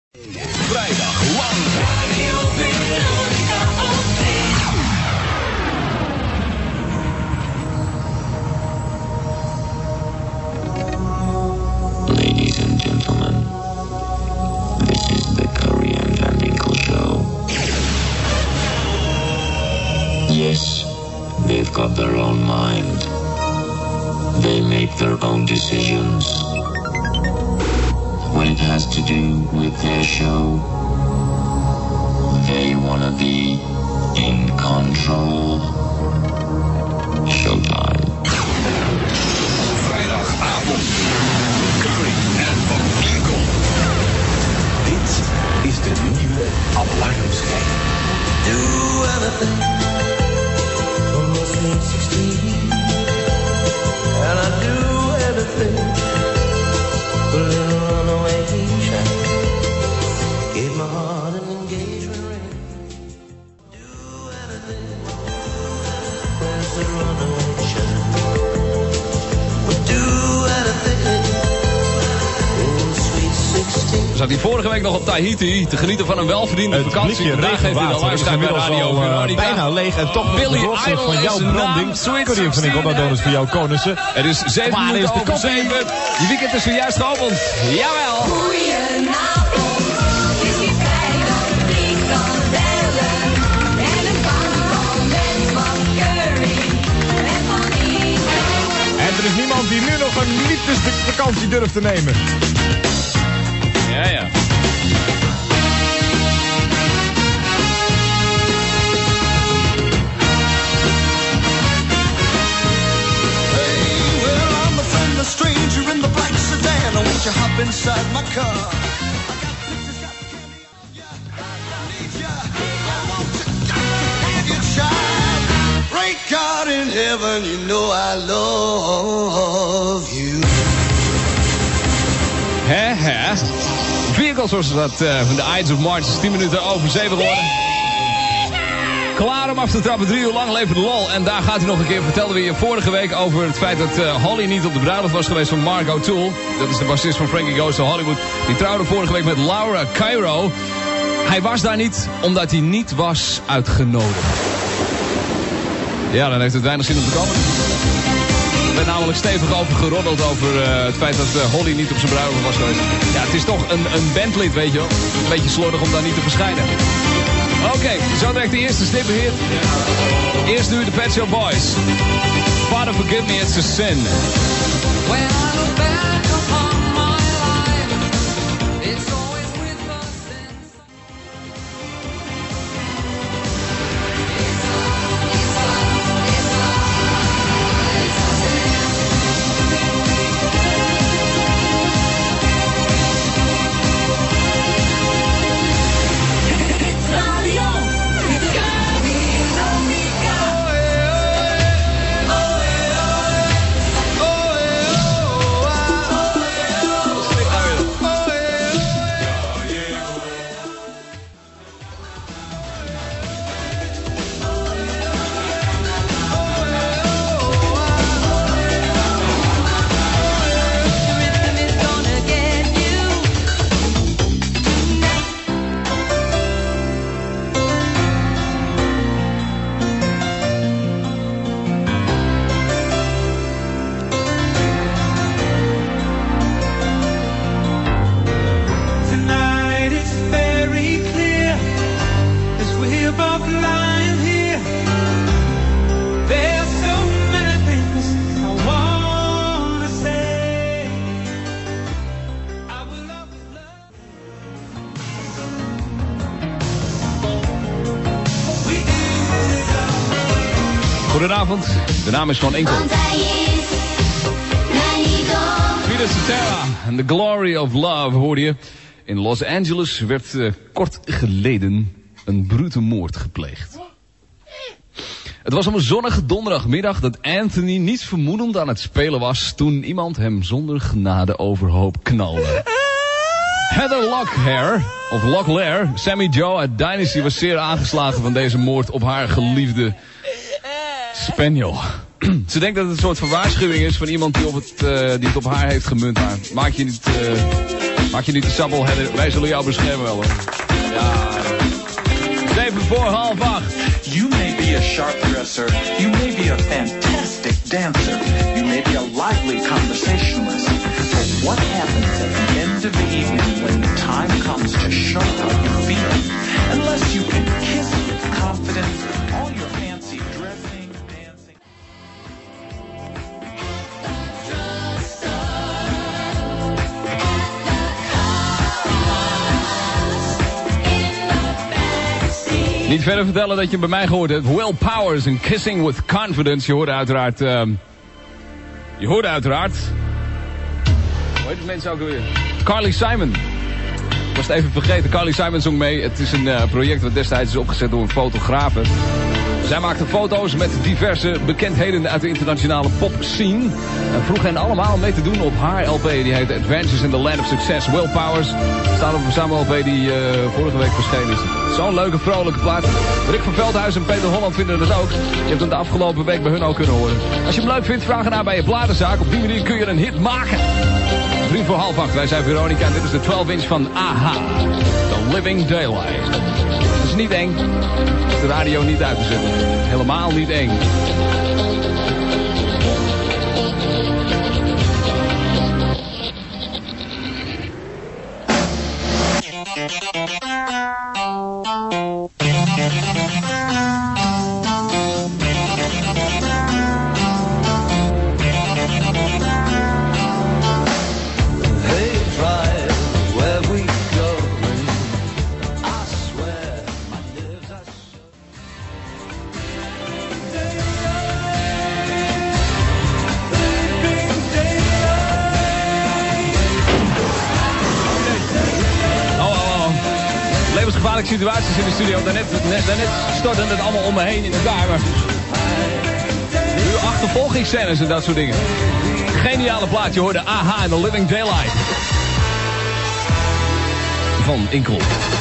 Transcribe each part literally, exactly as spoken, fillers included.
Vrijdag lang. Ladies and gentlemen, this is the Curry and Van Winkle Show. Yes, they've got their own mind. They make their own decisions. When it has to do with their show, they wanna be in control. Showtime. Vrijdagavond. Curry en Van Winkle. Dit is de nieuwe alarmschijf. Do anything for my sweet sixteen, and I do everything for a little runaway child. Gave my heart an engagement ring. Do anything. Where's the runaway child? Would do anything. Oh, sweet sixteen. Zat hij vorige week nog op Tahiti te genieten van een welverdiende Het vakantie. blikje Vandaag heeft hij de regenwater is lifestyle bij inmiddels Radio al uh, Veronica. bijna leeg en toch nog Billy de rotsen Idol van jouw is een branding. naam, Sweet Curry en Van Winkle, dat doen is voor jou Konissen. Het is zeven Waar minuten is de over koffie? zeven. Je weekend is zojuist geopend. Jawel. Goedenavond, het is weer vrijdag, frikandellen en een bankbal met van Curry en van Winkle. En er is niemand die nu nog een liefdesvakantie durft te nemen. Ja, ja. Well, I'm a friend, a stranger in the black sedan. I want you hop inside my car. I got pictures, got candy on ya. I need ya. I want you, got to have your child. Great God in heaven, you know I love you. Hè, hè. Vehicle, zoals dat uh, van de Ides of March is tien minuten over zeven geworden. Klaar om af te trappen, drie uur lang levert de lol. En daar gaat hij nog een keer. Vertelden we je vorige week over het feit dat uh, Holly niet op de bruiloft was geweest van Mark O'Toole. Dat is de bassist van Frankie Goes to Hollywood. Die trouwde vorige week met Laura Cairo. Hij was daar niet omdat hij niet was uitgenodigd. Ja, dan heeft het weinig zin om te komen. Er werd namelijk stevig over geroddeld over uh, het feit dat uh, Holly niet op zijn bruiloft was geweest. Ja, het is toch een, een bandlid, weet je wel. Een beetje slordig om daar niet te verschijnen. Oké, okay, zo direct de eerste snipperhit. Eerst nu de Pet Shop Boys. Father, forgive me, it's a sin. When I look back upon my life, it's always with a sense of... It's love, it's love, it's love, it's a sin. It's radio, it's Curry and Veronica. Tonight it's very clear as we're both lying here. There's so many things I wanna say. I will always love. We do it all. Goedenavond, de naam is Van Enkel. Want hij is mijn idool. Peter Cetera en The Glory of Love hoorde je. In Los Angeles werd uh, kort geleden een brute moord gepleegd. Het was op een zonnige donderdagmiddag dat Anthony niets vermoedend aan het spelen was toen iemand hem zonder genade overhoop knalde. Heather Locklear, of Locklear, Sammy Joe uit Dynasty was zeer aangeslagen van deze moord op haar geliefde Spaniel. Ze denkt dat het een soort van waarschuwing is van iemand die, op het, uh, die het op haar heeft gemunt. Maar maak je niet, uh, maak je niet de sabbel, wij zullen jou beschermen wel hoor. Ja. Zeven voor half acht. You may be a sharp dresser. You may be a fantastic dancer. You may be a lively conversationalist. But what happens at the end of the evening when the time comes to show how you feel? Unless you can kiss with confidence, all your fancy dressing, dancing. Niet verder vertellen dat je bij mij gehoord hebt. Will Powers en Kissing with Confidence. Je hoorde uiteraard... Uh, je hoorde uiteraard... Hoe heet het mensen ook alweer? Carly Simon. Ik was het even vergeten. Carly Simon zong mee. Het is een uh, project wat destijds is opgezet door een fotografe. Zij maakte foto's met diverse bekendheden uit de internationale popscene. En vroeg hen allemaal mee te doen op haar L P. Die heet Adventures in the Land of Success. Will Powers staat op een samen L P die uh, vorige week verschenen is. Zo'n leuke, vrolijke plaat. Rick van Veldhuis en Peter Holland vinden het ook. Je hebt hem de afgelopen week bij hun ook kunnen horen. Als je hem leuk vindt, vraag ernaar bij je platenzaak. Op die manier kun je een hit maken. Drie voor half acht. Wij zijn Veronica en dit is de twaalf inch van A H A. The Living Daylight. Het is niet eng. De radio niet uit te zetten. Helemaal niet eng. Situaties in de studio. Daarnet, net, daarnet stortte het allemaal om me heen in elkaar. Maar nu achtervolgingsscènes en dat soort dingen. Geniale plaatje hoorde A H en The Living Daylight. Van Inkel.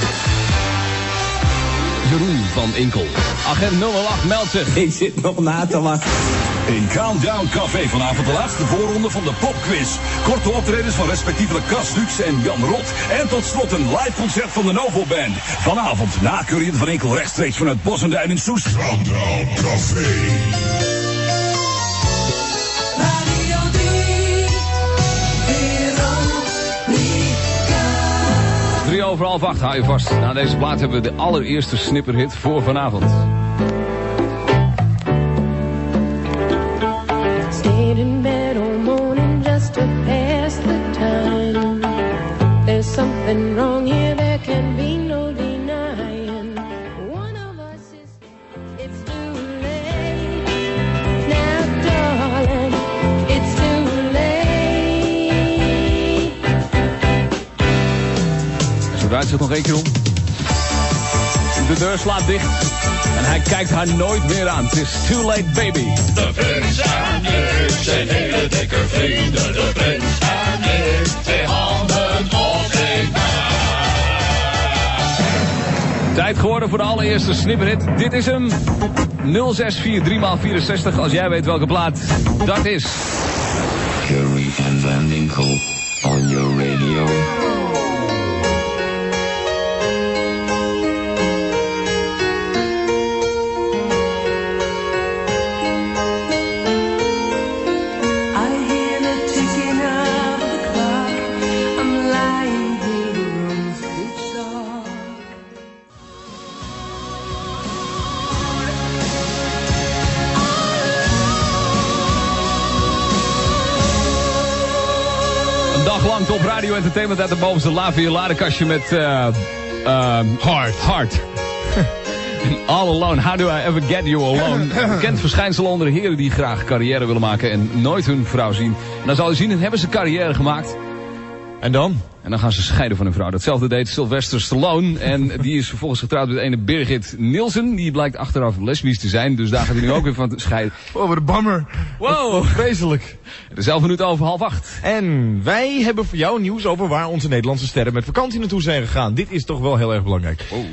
Jeroen van Inkel. Agent nul nul acht meldt zich. Ik zit nog na te lachen. In Countdown Café vanavond de laatste voorronde van de popquiz. Korte optredens van respectievelijk Cas Lux en Jan Rot. En tot slot een live concert van de Novo Band. Vanavond na Curien van Enkel rechtstreeks vanuit Bossenduin in Soest. Countdown Café. Radio drie, Veronica. Drie over half acht, hou je vast. Na deze plaat hebben we de allereerste snipperhit voor vanavond. In bed all morning just to pass the time. There's something wrong here, there can be no denying. One of us is, it's too late. Now darling, it's too late. Ze draait zich nog één keer om. De deur slaat dicht. En hij kijkt haar nooit meer aan. Het is too late, baby. De prins en ik zijn hele dikke vrienden. De prins en ik, twee handen op één buik. Tijd geworden voor de allereerste snipperhit. Dit is hem. nul zes vier drie maal vierenzestig. Als jij weet welke plaat dat is. Curry and Van Inkel on your radio. Top Radio Entertainment uit de bovenste la via ladekastje met uh, uh, Hard. Hard. All Alone. How do I ever get you alone? Een bekend verschijnsel onder de heren die graag carrière willen maken en nooit hun vrouw zien. En dan zal je zien, dan hebben ze carrière gemaakt. En dan? En dan gaan ze scheiden van hun vrouw. Datzelfde deed Sylvester Stallone. En die is vervolgens getrouwd met ene Birgit Nielsen. Die blijkt achteraf lesbisch te zijn. Dus daar gaat hij nu ook weer van scheiden. Oh, wat een bammer. Wow. Wat vreselijk. Het is elf minuten over half acht. En wij hebben voor jou nieuws over waar onze Nederlandse sterren met vakantie naartoe zijn gegaan. Dit is toch wel heel erg belangrijk. Oh.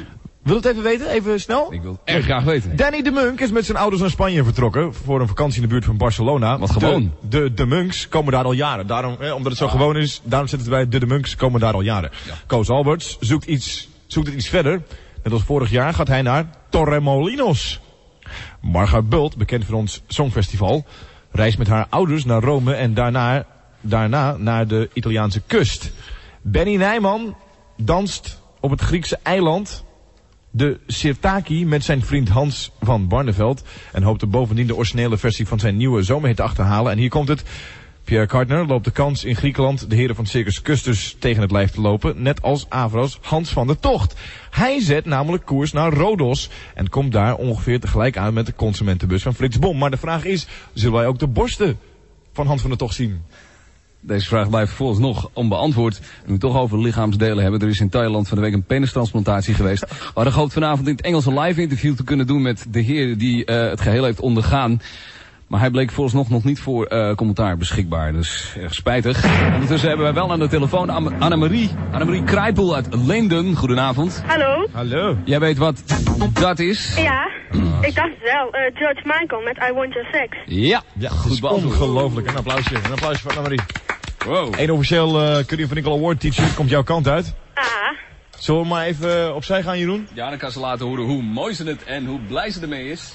Wil je het even weten? Even snel? Ik wil het erg graag weten. Danny de Munk is met zijn ouders naar Spanje vertrokken voor een vakantie in de buurt van Barcelona. Wat gewoon. De, de, de Munks komen daar al jaren. Daarom, eh, omdat het zo ah. gewoon is, daarom zitten het bij de, de Munks komen daar al jaren. Ja. Koos Alberts zoekt, iets, zoekt het iets verder. Net als vorig jaar gaat hij naar Torremolinos. Marga Bult, bekend van ons Songfestival, reist met haar ouders naar Rome en daarna, daarna naar de Italiaanse kust. Benny Nijman danst op het Griekse eiland de Sirtaki met zijn vriend Hans van Barneveld en hoopte bovendien de originele versie van zijn nieuwe zomerhit te achterhalen. En hier komt het. Pierre Cardin loopt de kans in Griekenland de heren van Circus Custus tegen het lijf te lopen, net als Avro's Hans van der Tocht. Hij zet namelijk koers naar Rodos en komt daar ongeveer tegelijk aan met de consumentenbus van Frits Bom. Maar de vraag is, zullen wij ook de borsten van Hans van der Tocht zien? Deze vraag blijft vooralsnog onbeantwoord. En we het toch over lichaamsdelen hebben. Er is in Thailand van de week een penistransplantatie geweest. We hadden gehoopt vanavond in het Engels een live interview te kunnen doen met de heer die uh, het geheel heeft ondergaan. Maar hij bleek vooralsnog nog niet voor uh, commentaar beschikbaar. Dus erg spijtig. Ondertussen hebben wij wel aan de telefoon Annemarie. Annemarie Krijpel uit Leenden. Goedenavond. Hallo. Hallo. Jij weet wat dat is? Ja, uh, ik dacht het wel. Uh, George Michael met I Want Your Sex. Ja, ja goed beantwoord. Ongelooflijk. Een applausje. Een applausje voor Annemarie. Wow. Eén officieel uh, Curry van Nickel Award t-shirt komt jouw kant uit. Ah. Zullen we maar even opzij gaan, Jeroen? Ja, dan kan ze laten horen hoe mooi ze het en hoe blij ze ermee is.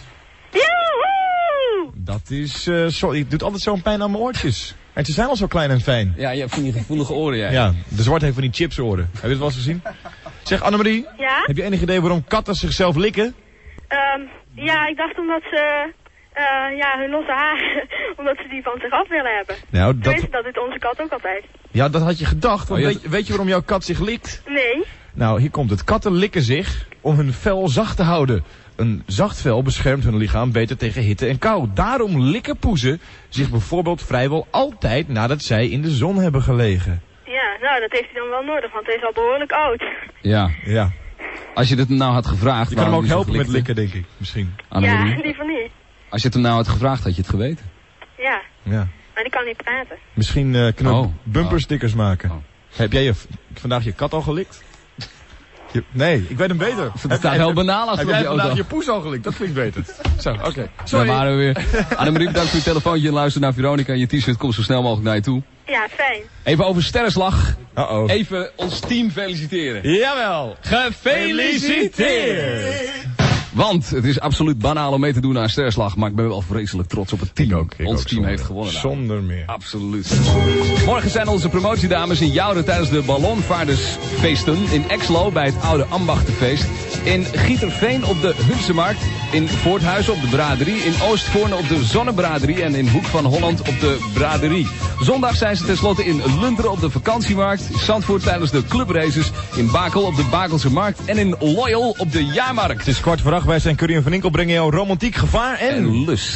Joehoe! Dat is, uh, sorry, het doet altijd zo'n pijn aan mijn oortjes. En ze zijn al zo klein en fijn. Ja, je hebt van die gevoelige oren, jij. Ja, de zwart heeft van die chipsoren. Heb je het wel eens gezien? Zeg, Annemarie. Ja? Heb je enig idee waarom katten zichzelf likken? Um, ja, ik dacht omdat ze, uh, ja, hun losse haren, omdat ze die van zich af willen hebben. Nou, dat... Weet je, dat doet onze kat ook altijd. Ja, dat had je gedacht. Want oh, je... weet, weet je waarom jouw kat zich likt? Nee. Nou, hier komt het. Katten likken zich om hun vel zacht te houden. Een zacht vel beschermt hun lichaam beter tegen hitte en kou. Daarom likken poezen zich bijvoorbeeld vrijwel altijd nadat zij in de zon hebben gelegen. Ja, nou, dat heeft hij dan wel nodig, want hij is al behoorlijk oud. Ja. Ja. Als je het nou had gevraagd... Je kan hem ook helpen met likken, denk ik, misschien. Ja, liever niet. Als je het hem nou had gevraagd, had je het geweten. Ja. Ja. Maar die kan niet praten. Misschien uh, kunnen we oh. bumperstickers oh. maken. Oh. Heb jij je, vandaag je kat al gelikt? Je, nee, ik weet hem beter. Het staat heel banaal achter heb op jij je auto. vandaag je poes al gelikt? Dat klinkt beter. Zo, oké. Okay. Sorry. Daar waren we weer. Annemarie, bedankt voor je telefoontje en luister naar Veronica. Je t-shirt komt zo snel mogelijk naar je toe. Ja, fijn. Even over sterrenslag. Uh-oh. Even ons team feliciteren. Jawel. Gefeliciteerd. Want het is absoluut banaal om mee te doen aan sterrenslag. Maar ik ben wel vreselijk trots op het team. Ik ook, ik Ons ook, team zonder, heeft gewonnen. Nou. Zonder meer. Absoluut. Morgen zijn onze promotiedames in Joure tijdens de ballonvaardersfeesten. In Exlo bij het oude Ambachtenfeest. In Gieterveen op de Hunsemarkt. In Voorthuizen op de Braderie. In Oostvoorne op de Zonnebraderie. En in Hoek van Holland op de Braderie. Zondag zijn ze tenslotte in Lunteren op de vakantiemarkt. In Zandvoort tijdens de clubraces. In Bakel op de Bakelse Markt. En in Loyal op de Jaarmarkt. Het is kwart voor acht. Wij zijn Curry en Van Inkel. Brengen jou romantiek, gevaar en... en lust.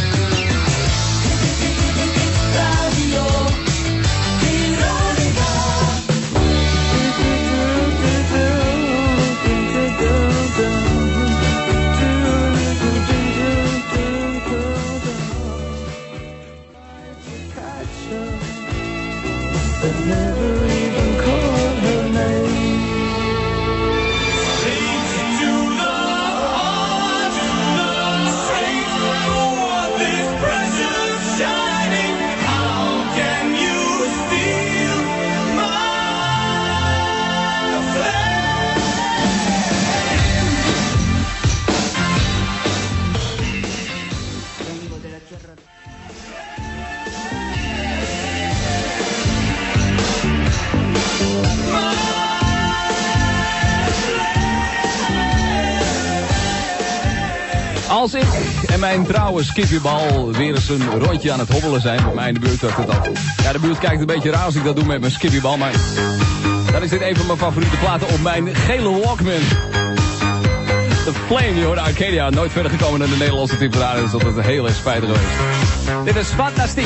Als ik en mijn trouwe skippiebal weer eens een rondje aan het hobbelen zijn, bij mij in de buurt wordt het al. Ja, de buurt kijkt een beetje raar als ik dat doe met mijn skippiebal, maar dan is dit een van mijn favoriete platen op mijn gele Walkman. The Flame, je hoort Arcadia, nooit verder gekomen dan de Nederlandse tipparade, dus dat is heel erg spijtig geweest. Dit is fantastiek.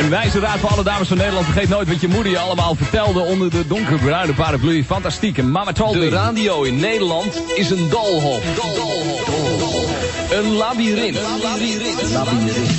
wijze raad voor alle dames van Nederland. Vergeet nooit wat je moeder je allemaal vertelde onder de donkerbruine paraplu. Fantastiek. Mama told me. De radio in Nederland is een doolhof. Doolhof. Een labyrint. Een labyrint.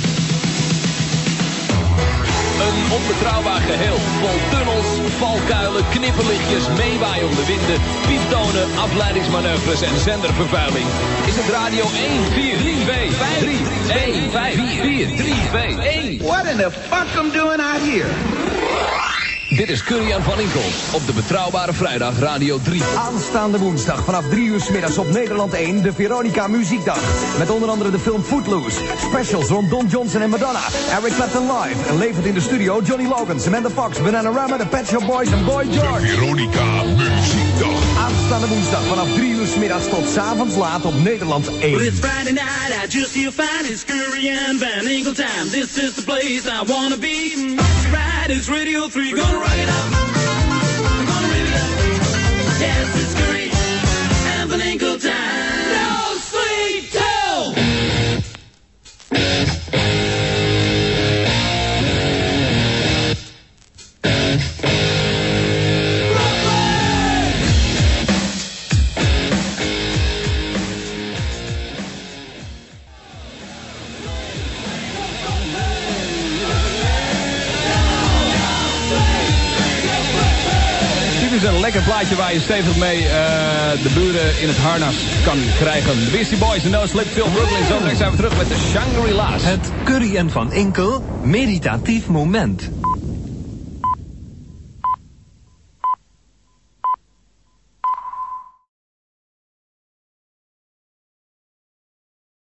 Een onbetrouwbaar geheel. Vol tunnels, valkuilen, knipperlichtjes, meewaaien om de winden, pieptonen, afleidingsmanoeuvres en zendervervuiling. Is het radio één vier drie twee vijf drie één vijf vier drie twee één. What in the fuck I'm doing out here? Dit is Curry en Van Inkel op de betrouwbare vrijdag Radio drie. Aanstaande woensdag vanaf drie uur 's middags op Nederland één de Veronica Muziekdag. Met onder andere de film Footloose, specials rond Don Johnson en Madonna, Eric Clapton live en levert in de studio Johnny Logan, Samantha Fox, Bananarama, The Pet Shop Boys en Boy George. De Veronica Muziekdag. Aanstaande woensdag vanaf drie uur 's middags tot 's avonds laat op Nederland één. Well, it's Friday night, I just feel fine. It's Curry and Van Inkel time. This is the place I wanna be. It's right, it's Radio three. Gonna rock it up. We're gonna rip it up. Yes, it's Curry and Van Inkel time. No sleep till. Dit is een lekker plaatje waar je stevig mee uh, de buren in het harnas kan krijgen. De Beastie Boys en No Slip Till Brooklyn. Zo direct zijn we terug met de Shangri-La's. Het Curry en Van Inkel meditatief moment.